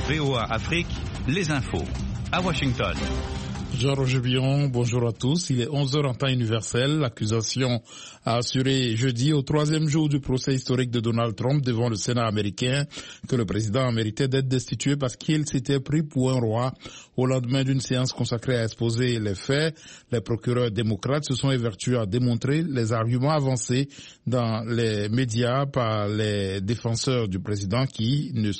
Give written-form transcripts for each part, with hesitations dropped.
VOA Afrique, les infos. À Washington. Jean-Roger Bion, bonjour à tous. Il est 11h en temps universel. L'accusation a assuré jeudi, au troisième jour du procès historique de Donald Trump devant le Sénat américain, que le président méritait d'être destitué parce qu'il s'était pris pour un roi au lendemain d'une séance consacrée à exposer les faits. Les procureurs démocrates se sont évertués à démontrer les arguments avancés dans les médias par les défenseurs du président qui ne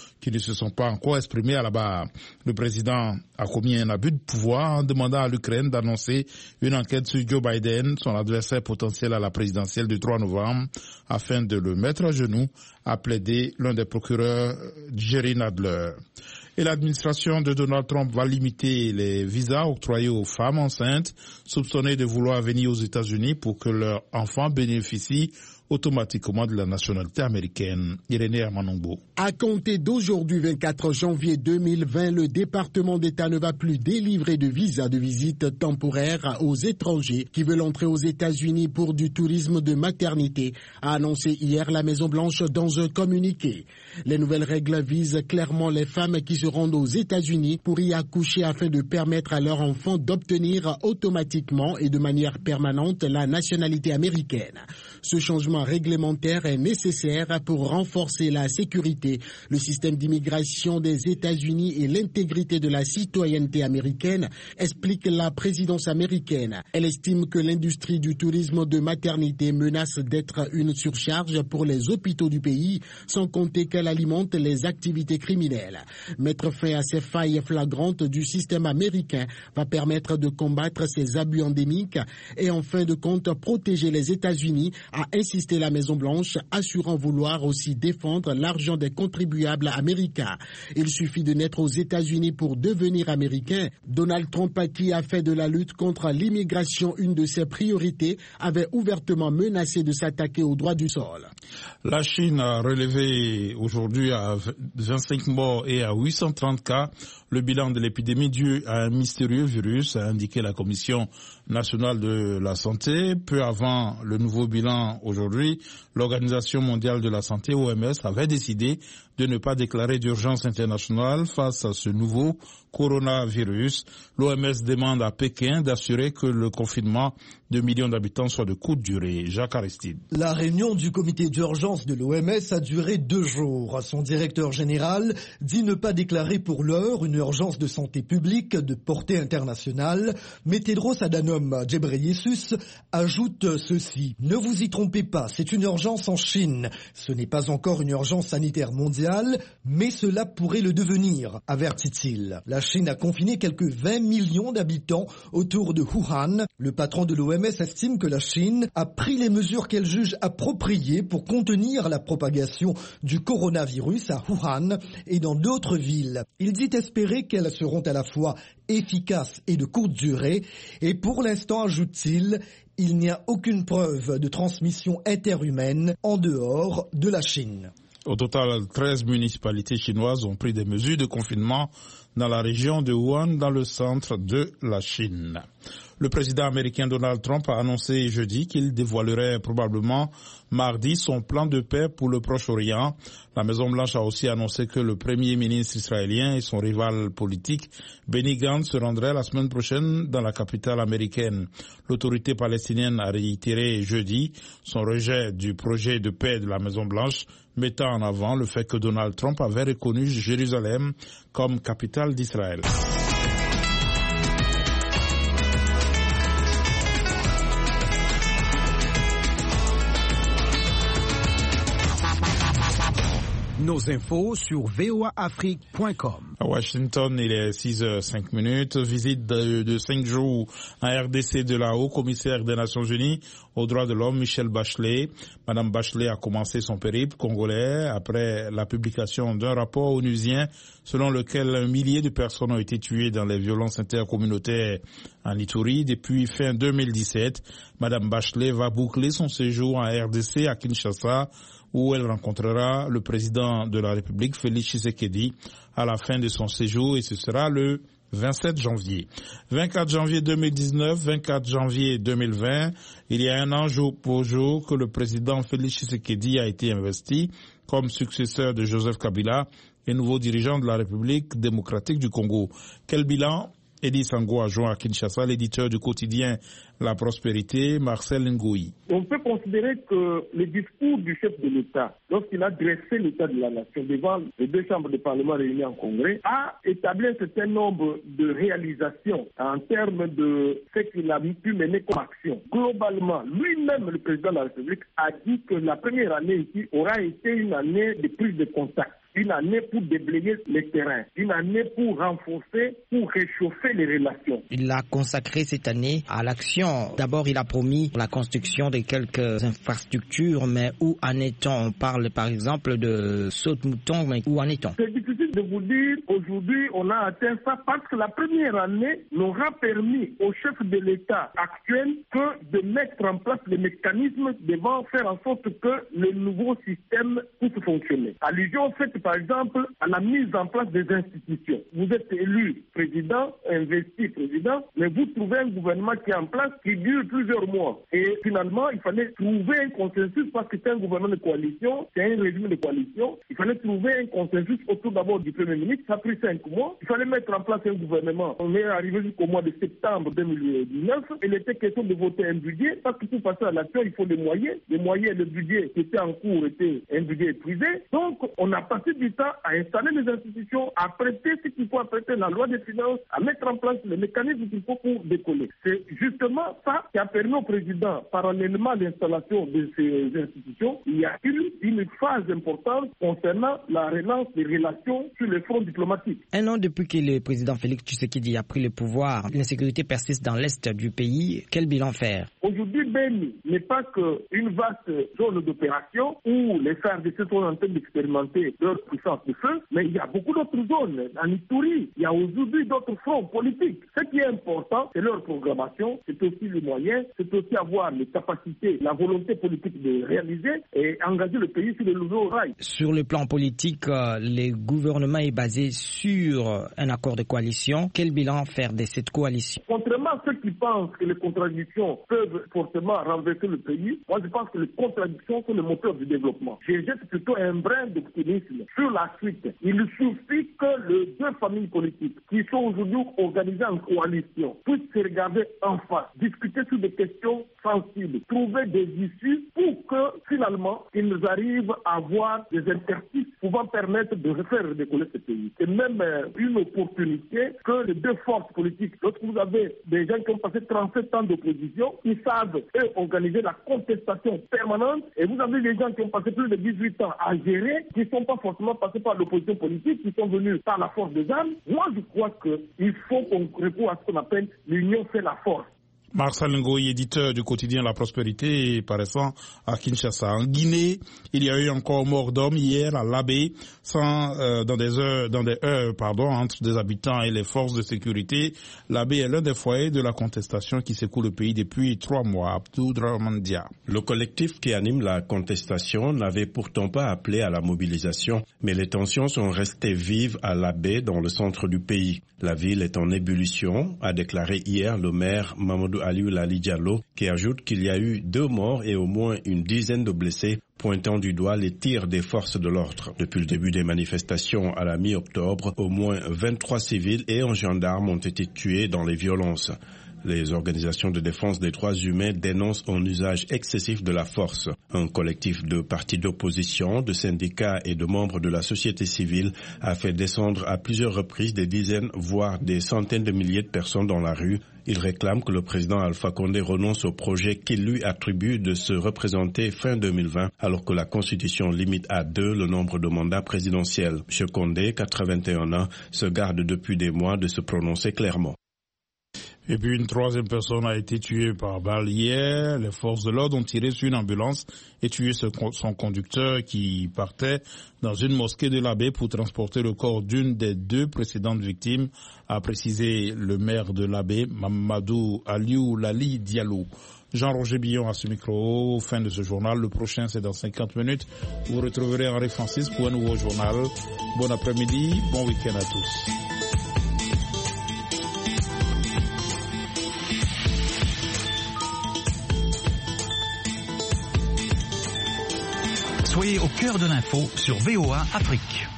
se sont pas encore exprimés à la barre. Le président a commis un abus de pouvoir en demandant à l'Ukraine d'annoncer une enquête sur Joe Biden, son adversaire potentiel à la présidentielle du 3 novembre, afin de le mettre à genoux, a plaidé l'un des procureurs, Jerry Nadler. Et l'administration de Donald Trump va limiter les visas octroyés aux femmes enceintes soupçonnées de vouloir venir aux États-Unis pour que leurs enfants bénéficient automatiquement de la nationalité américaine. Irénée Amanongbo. À compter d'aujourd'hui, 24 janvier 2020, le département d'État ne va plus délivrer de visa de visite temporaire aux étrangers qui veulent entrer aux États-Unis pour du tourisme de maternité, a annoncé hier la Maison-Blanche dans un communiqué. Les nouvelles règles visent clairement les femmes qui se rendent aux États-Unis pour y accoucher afin de permettre à leurs enfants d'obtenir automatiquement et de manière permanente la nationalité américaine. Ce changement réglementaire est nécessaire pour renforcer la sécurité, le système d'immigration des États-Unis et l'intégrité de la citoyenneté américaine, explique la présidence américaine. Elle estime que l'industrie du tourisme de maternité menace d'être une surcharge pour les hôpitaux du pays, sans compter qu'elle alimente les activités criminelles. Mettre fin à ces failles flagrantes du système américain va permettre de combattre ces abus endémiques et en fin de compte protéger les États-Unis, a insisté la Maison-Blanche, assurant vouloir aussi défendre l'argent des contribuables américains. Il suffit de naître aux États-Unis pour devenir américain. Donald Trump, qui a fait de la lutte contre l'immigration une de ses priorités, avait ouvertement menacé de s'attaquer aux droits du sol. La Chine a relevé aujourd'hui à 25 morts et à 830 cas le bilan de l'épidémie due à un mystérieux virus, a indiqué la Commission nationale de la santé. Peu avant le nouveau bilan aujourd'hui, l'Organisation mondiale de la santé, OMS, avait décidé de ne pas déclarer d'urgence internationale face à ce nouveau coronavirus. L'OMS demande à Pékin d'assurer que le confinement de millions d'habitants soit de courte durée. Jacques Aristide. La réunion du comité d'urgence de l'OMS a duré 2 jours. Son directeur général dit ne pas déclarer pour l'heure une urgence de santé publique de portée internationale. Mais Tedros Adhanom Ghebreyesus ajoute ceci. Ne vous y trompez pas, c'est une urgence en Chine. Ce n'est pas encore une urgence sanitaire mondiale, mais cela pourrait le devenir, avertit-il. La Chine a confiné quelques 20 millions d'habitants autour de Wuhan. Le patron de l'OMS estime que la Chine a pris les mesures qu'elle juge appropriées pour contenir la propagation du coronavirus à Wuhan et dans d'autres villes. Il dit espérer qu'elles seront à la fois efficaces et de courte durée. Et pour l'instant, ajoute-t-il, il n'y a aucune preuve de transmission interhumaine en dehors de la Chine. Au total, 13 municipalités chinoises ont pris des mesures de confinement dans la région de Wuhan, dans le centre de la Chine. Le président américain Donald Trump a annoncé jeudi qu'il dévoilerait probablement mardi son plan de paix pour le Proche-Orient. La Maison-Blanche a aussi annoncé que le premier ministre israélien et son rival politique, Benny Gantz, se rendraient la semaine prochaine dans la capitale américaine. L'autorité palestinienne a réitéré jeudi son rejet du projet de paix de la Maison-Blanche, mettant en avant le fait que Donald Trump avait reconnu Jérusalem comme capitale d'Israël. Nos infos sur voaafrique.com. À Washington, il est 6h05. Visite de 5 jours en RDC de la haut-commissaire des Nations Unies aux droits de l'homme, Michelle Bachelet. Madame Bachelet a commencé son périple congolais après la publication d'un rapport onusien selon lequel 1 millier de personnes ont été tuées dans les violences intercommunautaires en Ituri depuis fin 2017. Madame Bachelet va boucler son séjour en RDC à Kinshasa, où elle rencontrera le président de la République, Félix Tshisekedi, à la fin de son séjour, et ce sera le 27 janvier. 24 janvier 2019, 24 janvier 2020, il y a un an jour pour jour que le président Félix Tshisekedi a été investi comme successeur de Joseph Kabila et nouveau dirigeant de la République démocratique du Congo. Quel bilan? Eddie Sango a joint à Kinshasa l'éditeur du quotidien La Prospérité, Marcel Ngoyi. On peut considérer que le discours du chef de l'État, lorsqu'il a dressé l'État de la nation devant les deux chambres de parlement réunies en congrès, a établi un certain nombre de réalisations en termes de ce qu'il a pu mener comme action. Globalement, lui-même, le président de la République, a dit que la première année ici aura été une année de prise de contact. Une année pour déblayer les terrains, une année pour renforcer, pour réchauffer les relations. Il a consacré cette année à l'action. D'abord, il a promis la construction de quelques infrastructures, mais où en est-on? On parle par exemple de saute-mouton, mais où en est-on? C'est difficile de vous dire, aujourd'hui on a atteint ça parce que la première année n'aura permis au chef de l'État actuel que de mettre en place les mécanismes devant faire en sorte que le nouveau système puisse fonctionner. Allusion faite par exemple à la mise en place des institutions. Vous êtes élu président, investi président, mais vous trouvez un gouvernement qui est en place qui dure plusieurs mois. Et finalement, il fallait trouver un consensus parce que c'est un gouvernement de coalition, c'est un régime de coalition. Il fallait trouver un consensus autour d'abord du Premier ministre. Ça a pris 5 mois. Il fallait mettre en place un gouvernement. On est arrivé jusqu'au mois de septembre 2019. Il était question de voter un budget parce que pour passer à l'action, il faut des moyens. Les moyens, le budget qui était en cours était un budget épuisé. Donc, on a passé du temps à installer les institutions, à prêter ce qu'il faut prêter, la loi des finances, à mettre en place les mécanismes qu'il faut pour décoller. C'est justement ça qui a permis au président, parallèlement à l'installation de ces institutions, il y a eu une phase importante concernant la relance des relations sur le front diplomatique. Un an depuis que le président Félix Tshisekedi a pris le pouvoir, l'insécurité persiste dans l'est du pays. Quel bilan faire? Aujourd'hui, Beni n'est pas qu'une vaste zone d'opération où les FARDC sont en train d'expérimenter leur puissance de feu, mais il y a beaucoup d'autres zones. En Ituri, il y a aujourd'hui d'autres fronts politiques. Ce qui est important, c'est leur programmation, c'est aussi les moyens, c'est aussi avoir les capacités, la volonté politique de réaliser et engager le pays sur le nouveau rail. Sur le plan politique, le gouvernement est basé sur un accord de coalition. Quel bilan faire de cette coalition? Contrairement à ceux qui pensent que les contradictions peuvent forcément renverser le pays, moi je pense que les contradictions sont le moteur du développement. Je jette plutôt un brin d'optimisme sur la suite. Il suffit que les deux familles politiques qui sont aujourd'hui organisées en coalition puissent se regarder en face, discuter sur des questions sensibles, trouver des issues pour que finalement ils arrivent à avoir des interstices pouvant permettre de faire décoller ce pays. C'est même une opportunité que les deux forces politiques, lorsque vous avez des gens qui ont passé 37 ans d'opposition, ils savent eux organiser la contestation permanente, et vous avez des gens qui ont passé plus de 18 ans à gérer, qui ne sont pas forcément passés par l'opposition politique, qui sont venus par la force des armes. Moi, je crois qu'il faut qu'on réponde à ce qu'on appelle l'union fait la force. Marcel Ngoyi, éditeur du quotidien La Prospérité, paraissant à Kinshasa. En Guinée, il y a eu encore mort d'homme hier à Labé, dans des heures, entre des habitants et les forces de sécurité. Labé est l'un des foyers de la contestation qui secoue le pays depuis 3 mois. Abdourahmane Dia. Le collectif qui anime la contestation n'avait pourtant pas appelé à la mobilisation, mais les tensions sont restées vives à Labé, dans le centre du pays. La ville est en ébullition, a déclaré hier le maire Mamadou Aliou Lali Diallo, qui ajoute qu'il y a eu 2 morts et au moins une dizaine de blessés, pointant du doigt les tirs des forces de l'ordre. Depuis le début des manifestations à la mi-octobre, au moins 23 civils et un gendarme ont été tués dans les violences. Les organisations de défense des droits humains dénoncent un usage excessif de la force. Un collectif de partis d'opposition, de syndicats et de membres de la société civile a fait descendre à plusieurs reprises des dizaines, voire des centaines de milliers de personnes dans la rue. Il réclame que le président Alpha Condé renonce au projet qu'il lui attribue de se représenter fin 2020, alors que la Constitution limite à 2 le nombre de mandats présidentiels. M. Condé, 81 ans, se garde depuis des mois de se prononcer clairement. Et puis une 3e personne a été tuée par balle hier. Les forces de l'ordre ont tiré sur une ambulance et tué son conducteur qui partait dans une mosquée de Labé pour transporter le corps d'une des 2 précédentes victimes, a précisé le maire de Labé, Mamadou Aliou Lali Diallo. Jean-Roger Billon à ce micro. Fin de ce journal. Le prochain, c'est dans 50 minutes. Vous retrouverez Henri Francis pour un nouveau journal. Bon après-midi, bon week-end à tous. Soyez au cœur de l'info sur VOA Afrique.